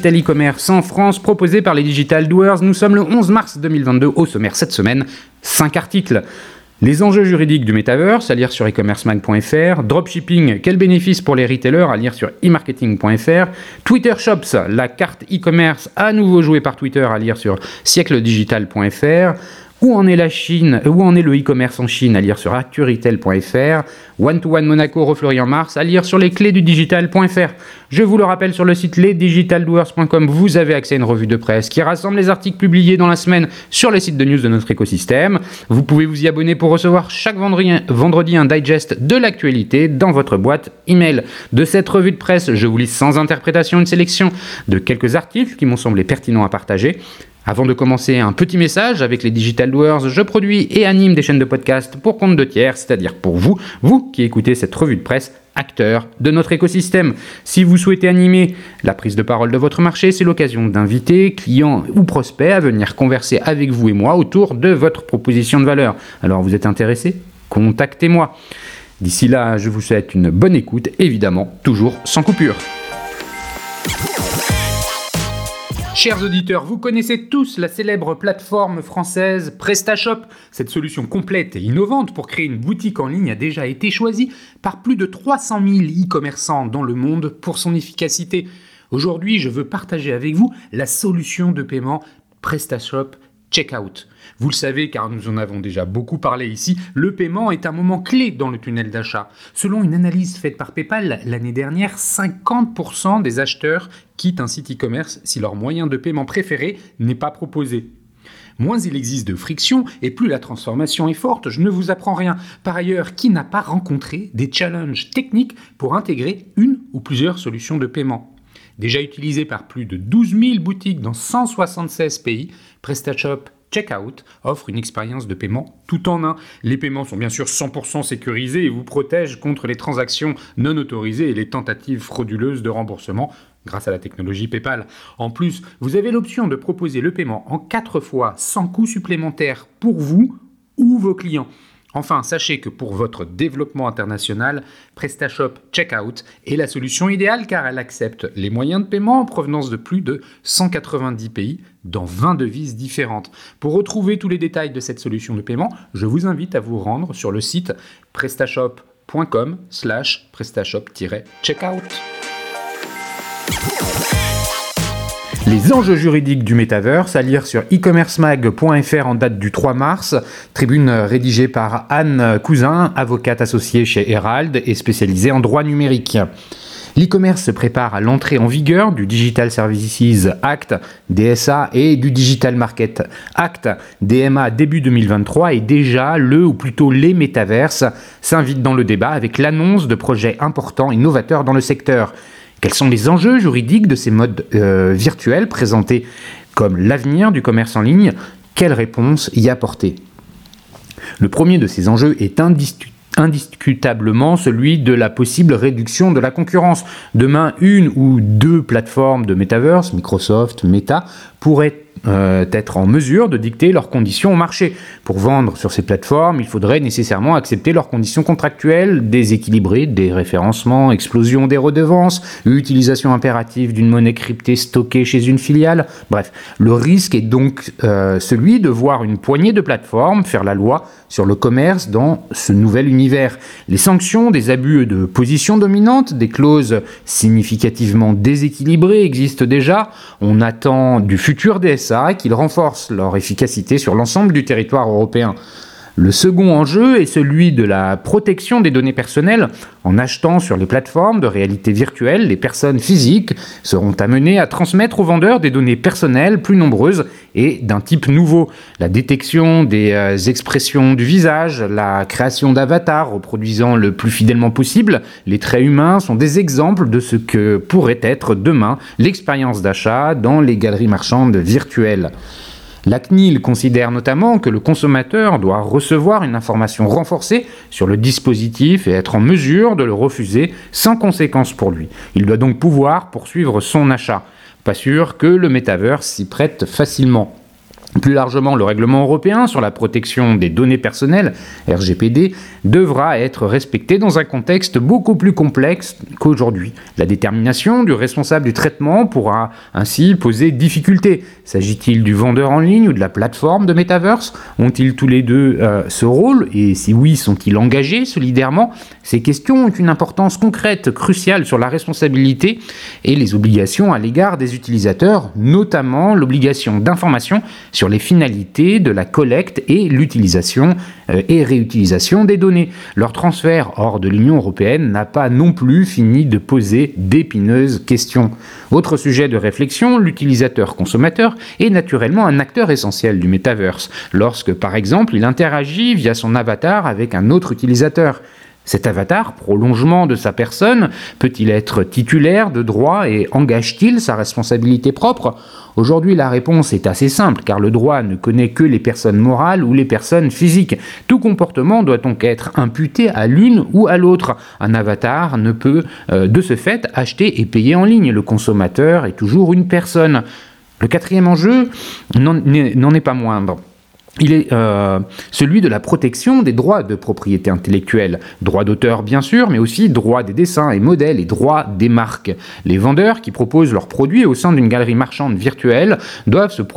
digital e-commerce en France proposé par les Digital Doers. Nous sommes le 11 mars 2022. Au sommaire cette semaine, 5 articles. Les enjeux juridiques du Metaverse, à lire sur e-commercemag.fr. Dropshipping, quels bénéfices pour les retailers, à lire sur e-marketing.fr. Twitter Shops, la carte e-commerce à nouveau jouée par Twitter, à lire sur siècledigital.fr. Où en est le e-commerce en Chine, à lire sur acturetail.fr. One-to-One Monaco refleurit en mars, à lire sur lesclésdudigital.fr. Je vous le rappelle, sur le site lesdigitaldoers.com, vous avez accès à une revue de presse qui rassemble les articles publiés dans la semaine sur les sites de news de notre écosystème. Vous pouvez vous y abonner pour recevoir chaque vendredi un digest de l'actualité dans votre boîte email. De cette revue de presse, je vous lis sans interprétation une sélection de quelques articles qui m'ont semblé pertinents à partager. Avant de commencer, un petit message. Avec les Digital Doers, je produis et anime des chaînes de podcast pour compte de tiers, c'est-à-dire pour vous qui écoutez cette revue de presse, acteurs de notre écosystème. Si vous souhaitez animer la prise de parole de votre marché, c'est l'occasion d'inviter clients ou prospects à venir converser avec vous et moi autour de votre proposition de valeur. Alors vous êtes intéressé ? Contactez-moi. D'ici là, je vous souhaite une bonne écoute, évidemment, toujours sans coupure. Chers auditeurs, vous connaissez tous la célèbre plateforme française PrestaShop. Cette solution complète et innovante pour créer une boutique en ligne a déjà été choisie par plus de 300 000 e-commerçants dans le monde pour son efficacité. Aujourd'hui, je veux partager avec vous la solution de paiement PrestaShop Checkout. Vous le savez car nous en avons déjà beaucoup parlé ici, le paiement est un moment clé dans le tunnel d'achat. Selon une analyse faite par PayPal l'année dernière, 50% des acheteurs quittent un site e-commerce si leur moyen de paiement préféré n'est pas proposé. Moins il existe de friction et plus la transformation est forte, je ne vous apprends rien. Par ailleurs, qui n'a pas rencontré des challenges techniques pour intégrer une ou plusieurs solutions de paiement ? Déjà utilisé par plus de 12 000 boutiques dans 176 pays, PrestaShop Checkout offre une expérience de paiement tout en un. Les paiements sont bien sûr 100% sécurisés et vous protègent contre les transactions non autorisées et les tentatives frauduleuses de remboursement grâce à la technologie PayPal. En plus, vous avez l'option de proposer le paiement en 4 fois sans coût supplémentaire pour vous ou vos clients. Enfin, sachez que pour votre développement international, PrestaShop Checkout est la solution idéale car elle accepte les moyens de paiement en provenance de plus de 190 pays dans 20 devises différentes. Pour retrouver tous les détails de cette solution de paiement, je vous invite à vous rendre sur le site prestashop.com/prestashop-checkout. Les enjeux juridiques du Metaverse, à lire sur e-commercemag.fr en date du 3 mars. Tribune rédigée par Anne Cousin, avocate associée chez Herald et spécialisée en droit numérique. L'e-commerce se prépare à l'entrée en vigueur du Digital Services Act, DSA, et du Digital Market Act, DMA, début 2023, et déjà ou plutôt les métaverses s'invitent dans le débat avec l'annonce de projets importants et novateurs dans le secteur. Quels sont les enjeux juridiques de ces modes virtuels présentés comme l'avenir du commerce en ligne ? Quelles réponses y apporter ? Le premier de ces enjeux est indiscutablement celui de la possible réduction de la concurrence. Demain, une ou deux plateformes de Metaverse, Microsoft, Meta, pourraient être en mesure de dicter leurs conditions au marché. Pour vendre sur ces plateformes, il faudrait nécessairement accepter leurs conditions contractuelles, déséquilibrées, des référencements, explosion des redevances, utilisation impérative d'une monnaie cryptée stockée chez une filiale. Bref, le risque est donc celui de voir une poignée de plateformes faire la loi sur le commerce dans ce nouvel univers. Les sanctions des abus de position dominante, des clauses significativement déséquilibrées existent déjà. On attend du futur DSA qu'ils renforcent leur efficacité sur l'ensemble du territoire européen. Le second enjeu est celui de la protection des données personnelles. En achetant sur les plateformes de réalité virtuelle, les personnes physiques seront amenées à transmettre aux vendeurs des données personnelles plus nombreuses et d'un type nouveau. La détection des expressions du visage, la création d'avatars reproduisant le plus fidèlement possible les traits humains sont des exemples de ce que pourrait être demain l'expérience d'achat dans les galeries marchandes virtuelles. La CNIL considère notamment que le consommateur doit recevoir une information renforcée sur le dispositif et être en mesure de le refuser sans conséquence pour lui. Il doit donc pouvoir poursuivre son achat. Pas sûr que le Metaverse s'y prête facilement. Plus largement, le règlement européen sur la protection des données personnelles, RGPD, devra être respecté dans un contexte beaucoup plus complexe qu'aujourd'hui. La détermination du responsable du traitement pourra ainsi poser difficulté. S'agit-il du vendeur en ligne ou de la plateforme de Metaverse? Ont-ils tous les deux ce rôle? Et si oui, sont-ils engagés solidairement? Ces questions ont une importance concrète, cruciale sur la responsabilité et les obligations à l'égard des utilisateurs, notamment l'obligation d'information sur les finalités de la collecte et l'utilisation et réutilisation des données. Leur transfert hors de l'Union européenne n'a pas non plus fini de poser d'épineuses questions. Autre sujet de réflexion, l'utilisateur-consommateur est naturellement un acteur essentiel du Metaverse, lorsque par exemple il interagit via son avatar avec un autre utilisateur. Cet avatar, prolongement de sa personne, peut-il être titulaire de droits et engage-t-il sa responsabilité propre? Aujourd'hui, la réponse est assez simple, car le droit ne connaît que les personnes morales ou les personnes physiques. Tout comportement doit donc être imputé à l'une ou à l'autre. Un avatar ne peut, de ce fait, acheter et payer en ligne. Le consommateur est toujours une personne. Le quatrième enjeu n'en est pas moindre. Il est celui de la protection des droits de propriété intellectuelle. Droits d'auteur bien sûr, mais aussi droits des dessins et modèles et droits des marques. Les vendeurs qui proposent leurs produits au sein d'une galerie marchande virtuelle doivent se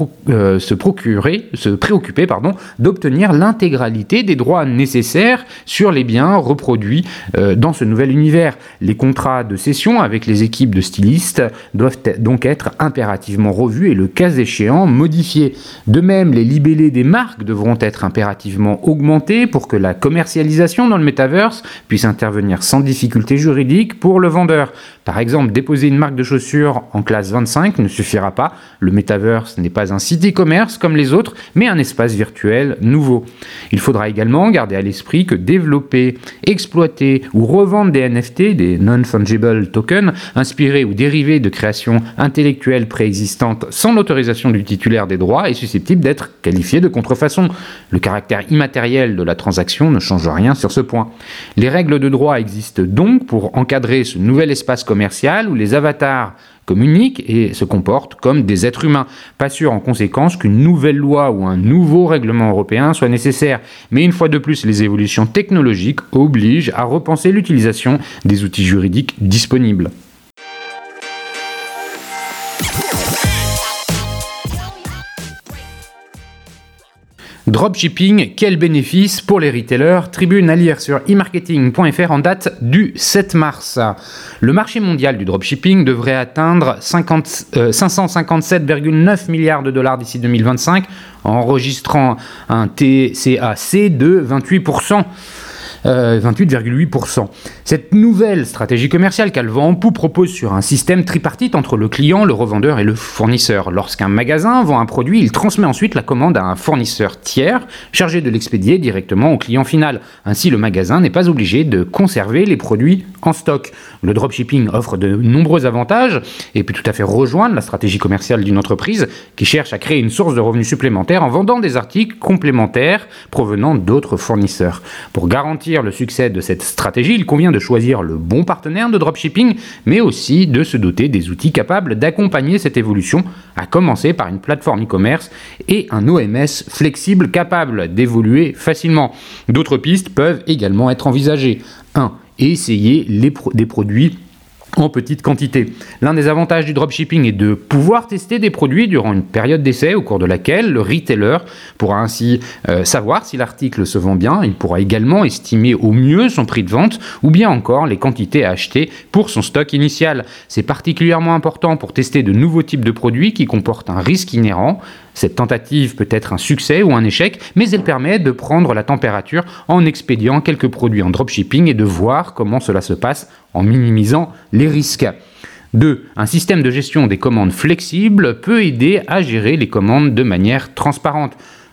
préoccuper d'obtenir l'intégralité des droits nécessaires sur les biens reproduits dans ce nouvel univers. Les contrats de cession avec les équipes de stylistes doivent donc être impérativement revus et le cas échéant modifiés. De même, les libellés des marques devront être impérativement augmentés pour que la commercialisation dans le Metaverse puisse intervenir sans difficulté juridique pour le vendeur. Par exemple, déposer une marque de chaussures en classe 25 ne suffira pas. Le Metaverse n'est pas un site e-commerce comme les autres, mais un espace virtuel nouveau. Il faudra également garder à l'esprit que développer, exploiter ou revendre des NFT, des non-fungible tokens, inspirés ou dérivés de créations intellectuelles préexistantes sans l'autorisation du titulaire des droits est susceptible d'être qualifié de contrefaçon. Le caractère immatériel de la transaction ne change rien sur ce point. Les règles de droit existent donc pour encadrer ce nouvel espace commercial où les avatars communiquent et se comportent comme des êtres humains. Pas sûr en conséquence qu'une nouvelle loi ou un nouveau règlement européen soit nécessaire. Mais une fois de plus, les évolutions technologiques obligent à repenser l'utilisation des outils juridiques disponibles. Dropshipping, quel bénéfice pour les retailers? Tribune à lire sur e-marketing.fr en date du 7 mars. Le marché mondial du dropshipping devrait atteindre 557,9 milliards de dollars d'ici 2025, enregistrant un TCAC de 28%. 28,8%. Cette nouvelle stratégie commerciale qu'Alvan Ampou propose sur un système tripartite entre le client, le revendeur et le fournisseur. Lorsqu'un magasin vend un produit, il transmet ensuite la commande à un fournisseur tiers chargé de l'expédier directement au client final. Ainsi, le magasin n'est pas obligé de conserver les produits en stock. Le dropshipping offre de nombreux avantages et peut tout à fait rejoindre la stratégie commerciale d'une entreprise qui cherche à créer une source de revenus supplémentaires en vendant des articles complémentaires provenant d'autres fournisseurs. Pour garantir le succès de cette stratégie, il convient de choisir le bon partenaire de dropshipping, mais aussi de se doter des outils capables d'accompagner cette évolution, à commencer par une plateforme e-commerce et un OMS flexible capable d'évoluer facilement. D'autres pistes peuvent également être envisagées. 1. Essayer des produits en petite quantité. L'un des avantages du dropshipping est de pouvoir tester des produits durant une période d'essai au cours de laquelle le retailer pourra ainsi savoir si l'article se vend bien. Il pourra également estimer au mieux son prix de vente ou bien encore les quantités à acheter pour son stock initial. C'est particulièrement important pour tester de nouveaux types de produits qui comportent un risque inhérent. Cette tentative peut être un succès ou un échec, mais elle permet de prendre la température en expédiant quelques produits en dropshipping et de voir comment cela se passe en minimisant les risques. 2. Un système de gestion des commandes flexible peut aider à gérer les commandes de manière transparente.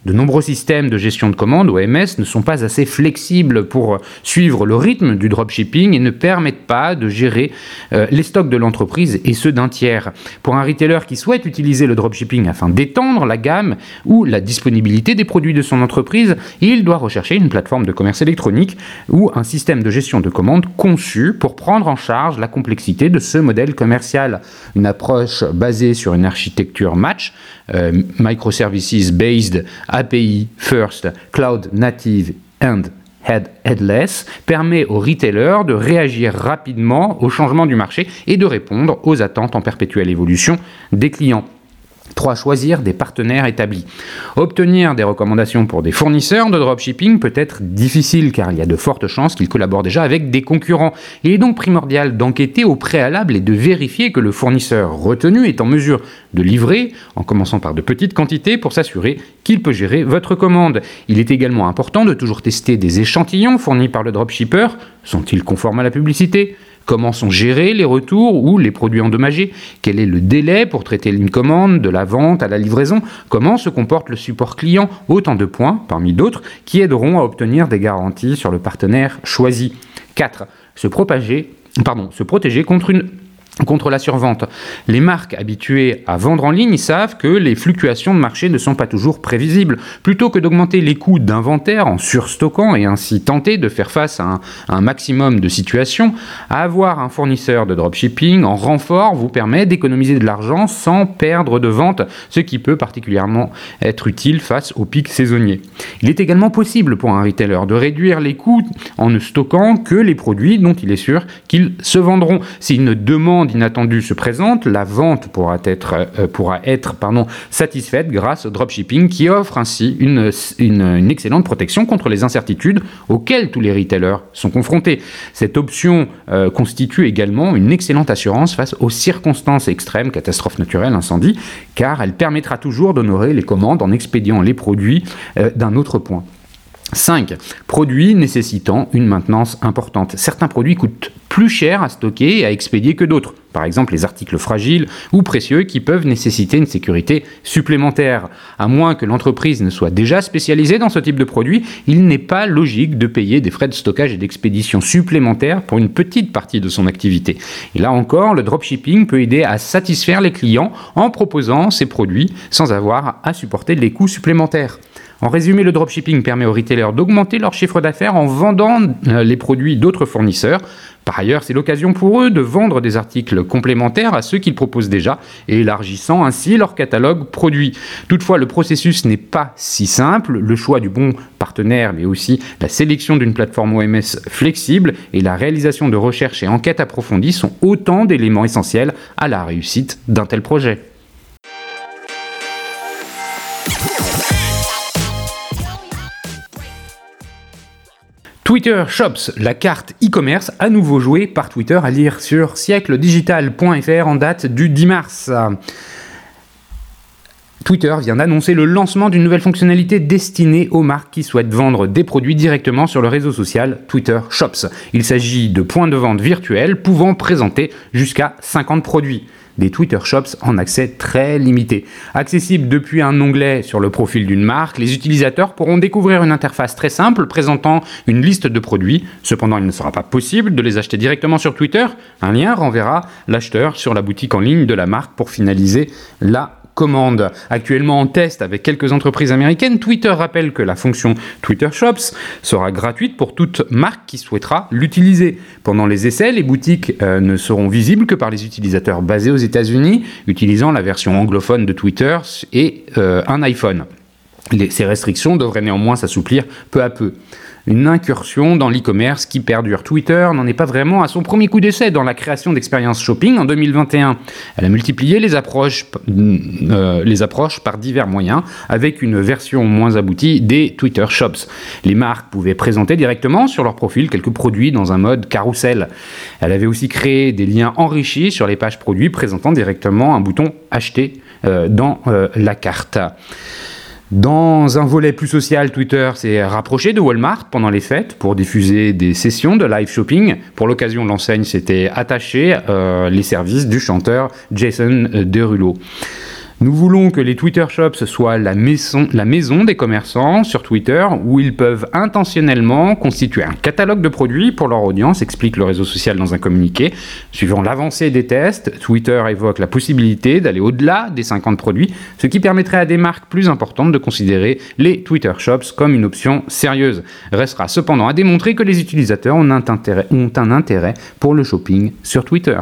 De nombreux systèmes de gestion de commandes, OMS, ne sont pas assez flexibles pour suivre le rythme du dropshipping et ne permettent pas de gérer les stocks de l'entreprise et ceux d'un tiers. Pour un retailer qui souhaite utiliser le dropshipping afin d'étendre la gamme ou la disponibilité des produits de son entreprise, il doit rechercher une plateforme de commerce électronique ou un système de gestion de commandes conçu pour prendre en charge la complexité de ce modèle commercial. Une approche basée sur une architecture match, microservices based, API first, cloud native and headless, permet aux retailers de réagir rapidement aux changements du marché et de répondre aux attentes en perpétuelle évolution des clients. 3. Choisir des partenaires établis. Obtenir des recommandations pour des fournisseurs de dropshipping peut être difficile car il y a de fortes chances qu'ils collaborent déjà avec des concurrents. Il est donc primordial d'enquêter au préalable et de vérifier que le fournisseur retenu est en mesure de livrer, en commençant par de petites quantités pour s'assurer qu'il peut gérer votre commande. Il est également important de toujours tester des échantillons fournis par le dropshipper. Sont-ils conformes à la publicité ? Comment sont gérés les retours ou les produits endommagés ? Quel est le délai pour traiter une commande, de la vente à la livraison ? Comment se comporte le support client ? Autant de points, parmi d'autres, qui aideront à obtenir des garanties sur le partenaire choisi. 4. Se protéger contre la survente. Les marques habituées à vendre en ligne savent que les fluctuations de marché ne sont pas toujours prévisibles. Plutôt que d'augmenter les coûts d'inventaire en surstockant et ainsi tenter de faire face à un maximum de situations, avoir un fournisseur de dropshipping en renfort vous permet d'économiser de l'argent sans perdre de vente, ce qui peut particulièrement être utile face aux pics saisonniers. Il est également possible pour un retailer de réduire les coûts en ne stockant que les produits dont il est sûr qu'ils se vendront. Si une demande inattendue se présente, la vente pourra être satisfaite grâce au dropshipping qui offre ainsi une excellente protection contre les incertitudes auxquelles tous les retailers sont confrontés. Cette option constitue également une excellente assurance face aux circonstances extrêmes, catastrophes naturelles, incendies, car elle permettra toujours d'honorer les commandes en expédiant les produits d'un autre point. 5. Produits nécessitant une maintenance importante. Certains produits coûtent plus cher à stocker et à expédier que d'autres. Par exemple, les articles fragiles ou précieux qui peuvent nécessiter une sécurité supplémentaire. À moins que l'entreprise ne soit déjà spécialisée dans ce type de produit, il n'est pas logique de payer des frais de stockage et d'expédition supplémentaires pour une petite partie de son activité. Et là encore, le dropshipping peut aider à satisfaire les clients en proposant ces produits sans avoir à supporter les coûts supplémentaires. En résumé, le dropshipping permet aux retailers d'augmenter leur chiffre d'affaires en vendant les produits d'autres fournisseurs. Par ailleurs, c'est l'occasion pour eux de vendre des articles complémentaires à ceux qu'ils proposent déjà et élargissant ainsi leur catalogue produit. Toutefois, le processus n'est pas si simple. Le choix du bon partenaire, mais aussi la sélection d'une plateforme OMS flexible et la réalisation de recherches et enquêtes approfondies sont autant d'éléments essentiels à la réussite d'un tel projet. Twitter Shops, la carte e-commerce à nouveau jouée par Twitter, à lire sur siècledigital.fr en date du 10 mars. Twitter vient d'annoncer le lancement d'une nouvelle fonctionnalité destinée aux marques qui souhaitent vendre des produits directement sur le réseau social Twitter Shops. Il s'agit de points de vente virtuels pouvant présenter jusqu'à 50 produits. Des Twitter Shops en accès très limité. Accessible depuis un onglet sur le profil d'une marque, les utilisateurs pourront découvrir une interface très simple présentant une liste de produits. Cependant, il ne sera pas possible de les acheter directement sur Twitter. Un lien renverra l'acheteur sur la boutique en ligne de la marque pour finaliser la commande. Actuellement en test avec quelques entreprises américaines, Twitter rappelle que la fonction Twitter Shops sera gratuite pour toute marque qui souhaitera l'utiliser. Pendant les essais, les boutiques ne seront visibles que par les utilisateurs basés aux États-Unis, utilisant la version anglophone de Twitter et un iPhone. Ces restrictions devraient néanmoins s'assouplir peu à peu. Une incursion dans l'e-commerce qui perdure. Twitter n'en est pas vraiment à son premier coup d'essai dans la création d'expériences shopping en 2021. Elle a multiplié les approches par divers moyens, avec une version moins aboutie des Twitter Shops. Les marques pouvaient présenter directement sur leur profil quelques produits dans un mode carrousel. Elle avait aussi créé des liens enrichis sur les pages produits présentant directement un bouton « Acheter » dans la carte. Dans un volet plus social, Twitter s'est rapproché de Walmart pendant les fêtes pour diffuser des sessions de live shopping. Pour l'occasion, l'enseigne s'était attachée les services du chanteur Jason Derulo. Nous voulons que les Twitter Shops soient la maison des commerçants sur Twitter, où ils peuvent intentionnellement constituer un catalogue de produits pour leur audience, explique le réseau social dans un communiqué. Suivant l'avancée des tests, Twitter évoque la possibilité d'aller au-delà des 50 produits, ce qui permettrait à des marques plus importantes de considérer les Twitter Shops comme une option sérieuse. Restera cependant à démontrer que les utilisateurs ont un intérêt pour le shopping sur Twitter.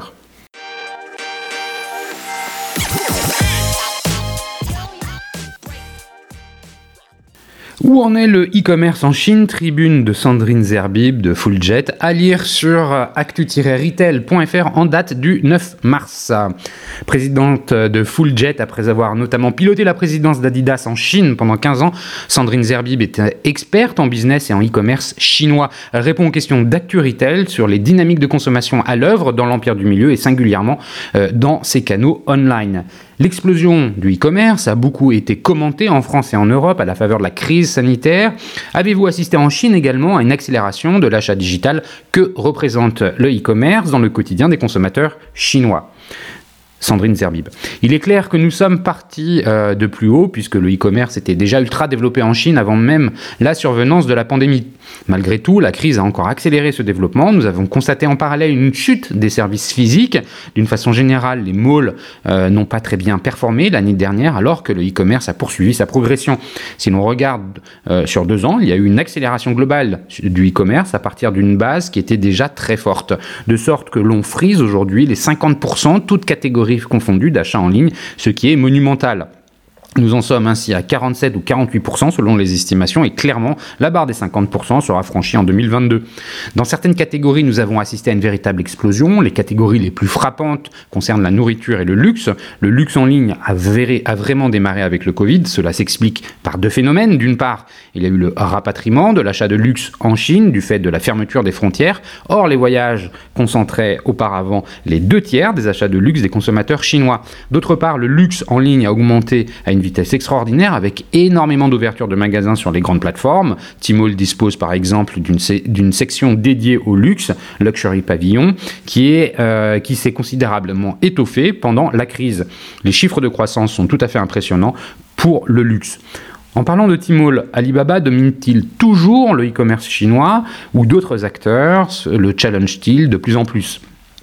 Où en est le e-commerce en Chine? Tribune de Sandrine Zerbib de Fulljet, à lire sur actu-retail.fr en date du 9 mars. Présidente de Fulljet, après avoir notamment piloté la présidence d'Adidas en Chine pendant 15 ans, Sandrine Zerbib est experte en business et en e-commerce chinois. Elle répond aux questions d'actu-retail sur les dynamiques de consommation à l'œuvre dans l'empire du milieu et singulièrement dans ses canaux online. L'explosion du e-commerce a beaucoup été commentée en France et en Europe à la faveur de la crise sanitaire. Avez-vous assisté en Chine également à une accélération de l'achat digital? Que représente le e-commerce dans le quotidien des consommateurs chinois? Sandrine Zerbib. Il est clair que nous sommes partis de plus haut, puisque le e-commerce était déjà ultra développé en Chine avant même la survenance de la pandémie. Malgré tout, la crise a encore accéléré ce développement. Nous avons constaté en parallèle une chute des services physiques. D'une façon générale, les malls n'ont pas très bien performé l'année dernière, alors que le e-commerce a poursuivi sa progression. Si l'on regarde sur 2 ans, il y a eu une accélération globale du e-commerce à partir d'une base qui était déjà très forte. De sorte que l'on frise aujourd'hui les 50%, toutes catégories confondues, d'achats en ligne, ce qui est monumental. Nous en sommes ainsi à 47 ou 48% selon les estimations et clairement, la barre des 50% sera franchie en 2022. Dans certaines catégories, nous avons assisté à une véritable explosion. Les catégories les plus frappantes concernent la nourriture et le luxe. Le luxe en ligne a vraiment démarré avec le Covid. Cela s'explique par 2 phénomènes. D'une part, il y a eu le rapatriement de l'achat de luxe en Chine du fait de la fermeture des frontières. Or, les voyages concentraient auparavant les 2/3 des achats de luxe des consommateurs chinois. D'autre part, le luxe en ligne a augmenté à une vitesse extraordinaire avec énormément d'ouvertures de magasins sur les grandes plateformes. Tmall dispose par exemple d'une section dédiée au luxe, Luxury Pavilion, qui s'est considérablement étoffée pendant la crise. Les chiffres de croissance sont tout à fait impressionnants pour le luxe. En parlant de Tmall, Alibaba domine-t-il toujours le e-commerce chinois ou d'autres acteurs le challenge-t-il de plus en plus?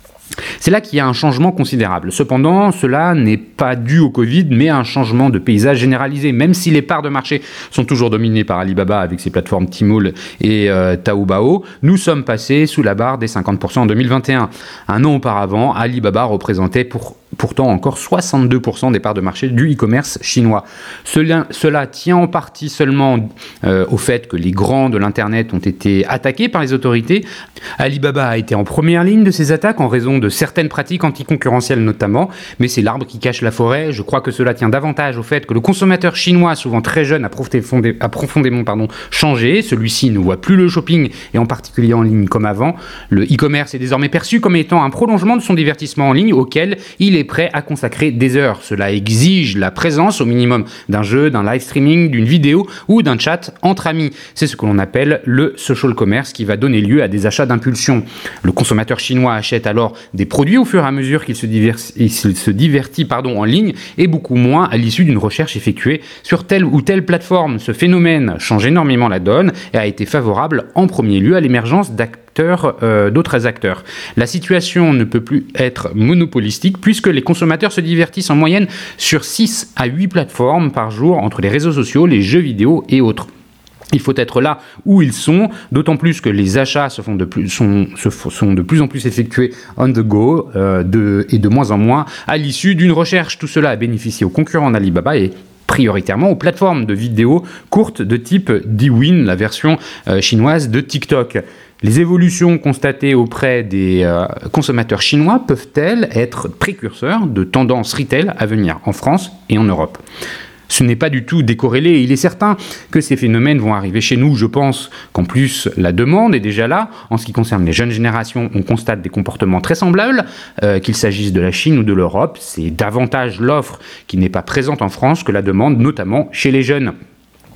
C'est là qu'il y a un changement considérable. Cependant, cela n'est pas dû au Covid, mais à un changement de paysage généralisé. Même si les parts de marché sont toujours dominées par Alibaba avec ses plateformes Tmall et Taobao, nous sommes passés sous la barre des 50% en 2021. Un an auparavant, Alibaba représentait pourtant encore 62% des parts de marché du e-commerce chinois. Cela tient en partie seulement au fait que les grands de l'Internet ont été attaqués par les autorités. Alibaba a été en première ligne de ces attaques en raison de certaines pratiques anticoncurrentielles notamment, mais c'est l'arbre qui cache la forêt. Je crois que cela tient davantage au fait que le consommateur chinois, souvent très jeune, a profondément changé. Celui-ci ne voit plus le shopping, et en particulier en ligne comme avant. Le e-commerce est désormais perçu comme étant un prolongement de son divertissement en ligne auquel il est prêt à consacrer des heures. Cela exige la présence au minimum d'un jeu, d'un live streaming, d'une vidéo ou d'un chat entre amis. C'est ce que l'on appelle le social commerce qui va donner lieu à des achats d'impulsion. Le consommateur chinois achète alors des produits au fur et à mesure qu'il se divertit en ligne et beaucoup moins à l'issue d'une recherche effectuée sur telle ou telle plateforme. Ce phénomène change énormément la donne et a été favorable en premier lieu à l'émergence d'autres acteurs. La situation ne peut plus être monopolistique puisque les consommateurs se divertissent en moyenne sur 6 à 8 plateformes par jour entre les réseaux sociaux, les jeux vidéo et autres. Il faut être là où ils sont, d'autant plus que les achats sont de plus en plus effectués on the go et de moins en moins à l'issue d'une recherche. Tout cela a bénéficié aux concurrents d'Alibaba et prioritairement aux plateformes de vidéos courtes de type Douyin, la version chinoise de TikTok. Les évolutions constatées auprès des consommateurs chinois peuvent-elles être précurseurs de tendances retail à venir en France et en Europe ? Ce n'est pas du tout décorrélé. Il est certain que ces phénomènes vont arriver chez nous. Je pense qu'en plus, la demande est déjà là. En ce qui concerne les jeunes générations, on constate des comportements très semblables, qu'il s'agisse de la Chine ou de l'Europe. C'est davantage l'offre qui n'est pas présente en France que la demande, notamment chez les jeunes.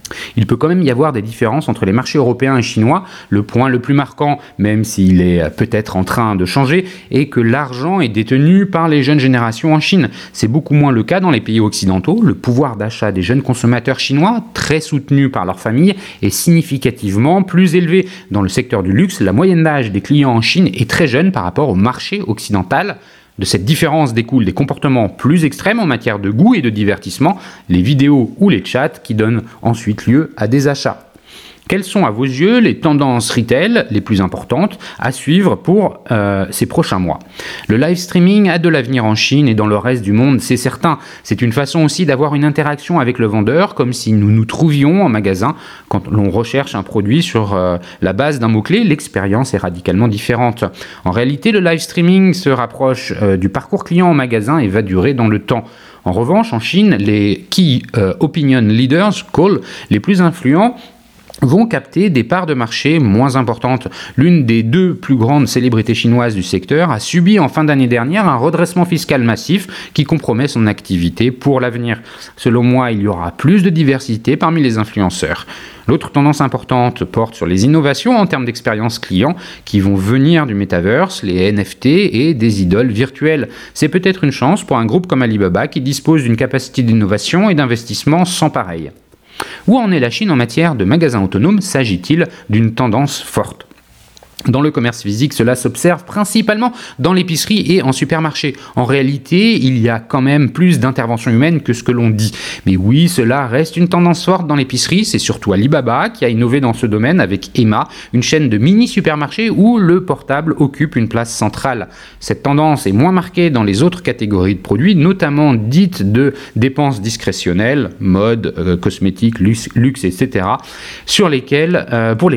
Il peut quand même y avoir des différences entre les marchés européens et chinois. Le point le plus marquant, même s'il est peut-être en train de changer, est que l'argent est détenu par les jeunes générations en Chine. C'est beaucoup moins le cas dans les pays occidentaux. Le pouvoir d'achat des jeunes consommateurs chinois, très soutenu par leur famille, est significativement plus élevé. Dans le secteur du luxe, la moyenne d'âge des clients en Chine est très jeune par rapport au marché occidental. De cette différence découlent des comportements plus extrêmes en matière de goût et de divertissement, les vidéos ou les chats qui donnent ensuite lieu à des achats. Quelles sont à vos yeux les tendances retail les plus importantes à suivre pour ces prochains mois ? Le live streaming a de l'avenir en Chine et dans le reste du monde, c'est certain. C'est une façon aussi d'avoir une interaction avec le vendeur, comme si nous nous trouvions en magasin. Quand l'on recherche un produit sur la base d'un mot-clé, l'expérience est radicalement différente. En réalité, le live streaming se rapproche du parcours client en magasin et va durer dans le temps. En revanche, en Chine, les Key Opinion Leaders, call, les plus influents, vont capter des parts de marché moins importantes. L'une des deux plus grandes célébrités chinoises du secteur a subi en fin d'année dernière un redressement fiscal massif qui compromet son activité pour l'avenir. Selon moi, il y aura plus de diversité parmi les influenceurs. L'autre tendance importante porte sur les innovations en termes d'expérience client qui vont venir du Metaverse, les NFT et des idoles virtuelles. C'est peut-être une chance pour un groupe comme Alibaba qui dispose d'une capacité d'innovation et d'investissement sans pareil. Où en est la Chine en matière de magasins autonomes ? S'agit-il d'une tendance forte ? Dans le commerce physique, cela s'observe principalement dans l'épicerie et en supermarché. En réalité, il y a quand même plus d'intervention humaine que ce que l'on dit. Mais oui, cela reste une tendance forte dans l'épicerie. C'est surtout Alibaba qui a innové dans ce domaine avec Emma, une chaîne de mini-supermarchés où le portable occupe une place centrale. Cette tendance est moins marquée dans les autres catégories de produits, notamment dites de dépenses discrétionnelles, mode, cosmétiques, luxe, etc., pour lesquelles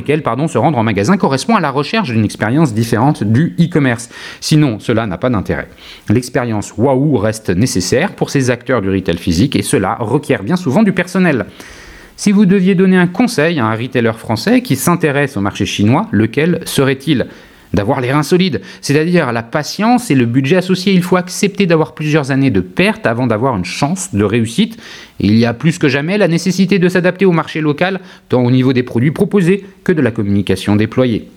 se rendre en magasin correspond à la recherche d'une expérience différente du e-commerce. Sinon, cela n'a pas d'intérêt. L'expérience waouh reste nécessaire pour ces acteurs du retail physique et cela requiert bien souvent du personnel. Si vous deviez donner un conseil à un retailer français qui s'intéresse au marché chinois, lequel serait-il ? D'avoir les reins solides, c'est-à-dire la patience et le budget associé. Il faut accepter d'avoir plusieurs années de pertes avant d'avoir une chance de réussite. Et il y a plus que jamais la nécessité de s'adapter au marché local, tant au niveau des produits proposés que de la communication déployée.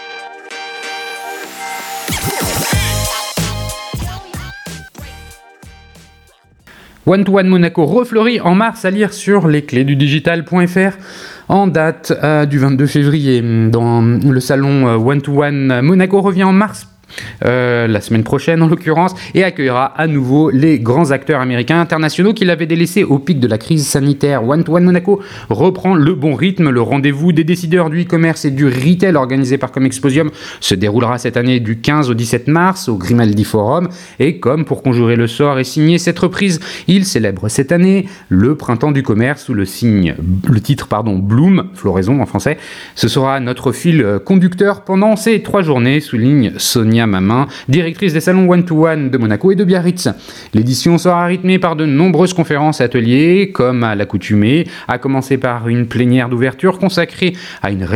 One-to-One Monaco refleurit en mars, à lire sur lesclésdudigital.fr en date du 22 février. Dans le salon One-to-One Monaco revient en mars, la semaine prochaine en l'occurrence, et accueillera à nouveau les grands acteurs américains internationaux qu'il avait délaissés au pic de la crise sanitaire. One-to-One Monaco reprend le bon rythme. Le rendez-vous des décideurs du e-commerce et du retail organisé par Comexposium se déroulera cette année du 15 au 17 mars au Grimaldi Forum. Et comme pour conjurer le sort et signer cette reprise, il célèbre cette année le printemps du commerce sous le titre Bloom, floraison en français. Ce sera notre fil conducteur pendant ces 3 journées, souligne Sonia Mamin, directrice des salons One-to-One de Monaco et de Biarritz. L'édition sera rythmée par de nombreuses conférences et ateliers, comme à l'accoutumée, à commencer par une plénière d'ouverture consacrée à une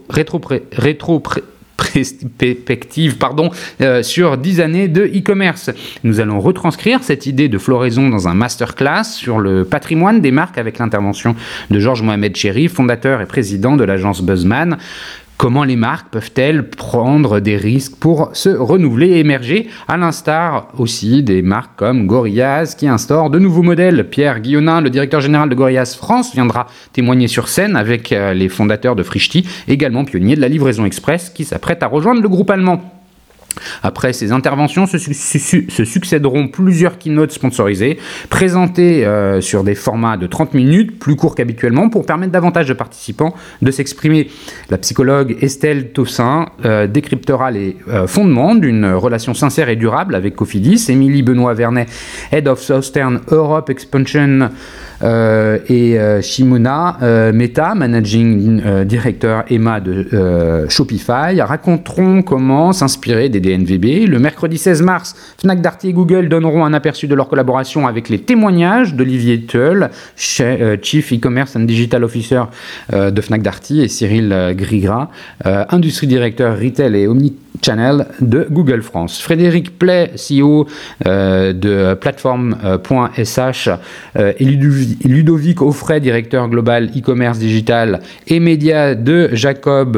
perspective sur 10 années de e-commerce. Nous allons retranscrire cette idée de floraison dans un masterclass sur le patrimoine des marques avec l'intervention de Georges Mohamed Chéri, fondateur et président de l'agence Buzzman. Comment les marques peuvent-elles prendre des risques pour se renouveler et émerger, à l'instar aussi des marques comme Gorillaz qui instaurent de nouveaux modèles. Pierre Guillonin, le directeur général de Gorillaz France, viendra témoigner sur scène avec les fondateurs de Frischti, également pionniers de la livraison express, qui s'apprête à rejoindre le groupe allemand. Après ces interventions se succéderont plusieurs keynotes sponsorisées, présentées sur des formats de 30 minutes, plus courts qu'habituellement, pour permettre davantage de participants de s'exprimer. La psychologue Estelle Tossin décryptera les fondements d'une relation sincère et durable avec Cofidis. Émilie Benoît-Vernet, Head of Southern Europe Expansion, et Shimona Mehta, Managing Director EMA de Shopify, raconteront comment s'inspirer des DNVB. Le mercredi 16 mars, Fnac Darty et Google donneront un aperçu de leur collaboration avec les témoignages d'Olivier Teul, Chief E-Commerce and Digital Officer de Fnac Darty, et Cyril Grigra, Industry Director Retail et Channel de Google France. Frédéric Play, CEO de Plateforme.sh, et Ludovic Offray, directeur global e-commerce digital et médias de Jacob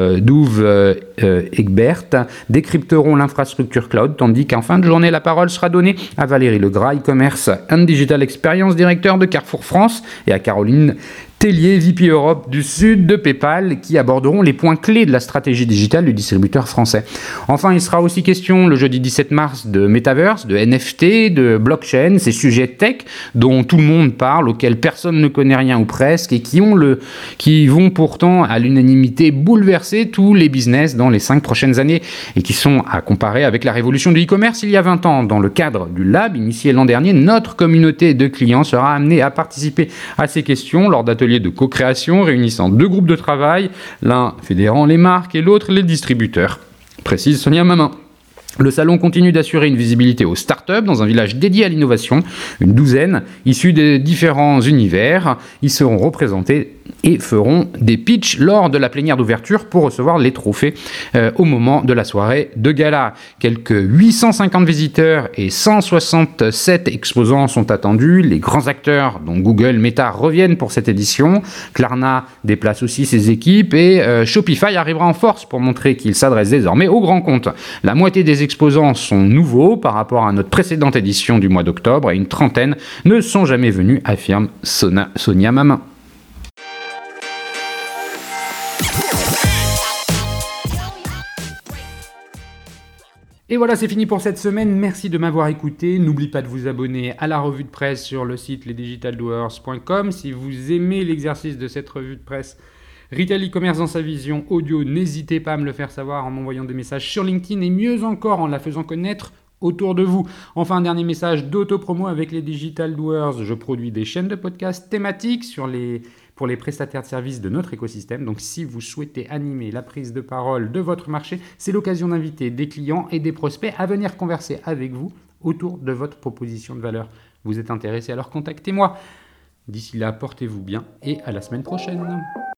Egbert, décrypteront l'infrastructure cloud, tandis qu'en fin de journée, la parole sera donnée à Valérie Legras, e-commerce and digital experience, directeur de Carrefour France, et à Caroline Tellier, VP Europe du Sud de PayPal, qui aborderont les points clés de la stratégie digitale du distributeur français. Enfin, il sera aussi question le jeudi 17 mars de Metaverse, de NFT, de blockchain, ces sujets tech dont tout le monde parle, auxquels personne ne connaît rien ou presque, et qui vont pourtant à l'unanimité bouleverser tous les business dans les 5 prochaines années, et qui sont à comparer avec la révolution du e-commerce il y a 20 ans. Dans le cadre du Lab initié l'an dernier, notre communauté de clients sera amenée à participer à ces questions lors d'ateliers de co-création réunissant 2 groupes de travail, l'un fédérant les marques et l'autre les distributeurs, précise Sonia Mamin. Le salon continue d'assurer une visibilité aux startups dans un village dédié à l'innovation. Une douzaine, issus des différents univers, y seront représentés et feront des pitchs lors de la plénière d'ouverture pour recevoir les trophées au moment de la soirée de gala. Quelques 850 visiteurs et 167 exposants sont attendus. Les grands acteurs, dont Google, Meta, reviennent pour cette édition. Klarna déplace aussi ses équipes et Shopify arrivera en force pour montrer qu'il s'adresse désormais aux grands comptes. La moitié des exposants sont nouveaux par rapport à notre précédente édition du mois d'octobre et une trentaine ne sont jamais venus, affirme Sonia Mamin. Et voilà, c'est fini pour cette semaine. Merci de m'avoir écouté. N'oublie pas de vous abonner à la revue de presse sur le site lesdigitaldoers.com. Si vous aimez l'exercice de cette revue de presse Retail e-commerce dans sa vision audio, n'hésitez pas à me le faire savoir en m'envoyant des messages sur LinkedIn et mieux encore en la faisant connaître autour de vous. Enfin, un dernier message d'auto-promo avec les Digital Doers. Je produis des chaînes de podcasts thématiques pour les prestataires de services de notre écosystème. Donc, si vous souhaitez animer la prise de parole de votre marché, c'est l'occasion d'inviter des clients et des prospects à venir converser avec vous autour de votre proposition de valeur. Vous êtes intéressé, alors contactez-moi. D'ici là, portez-vous bien et à la semaine prochaine.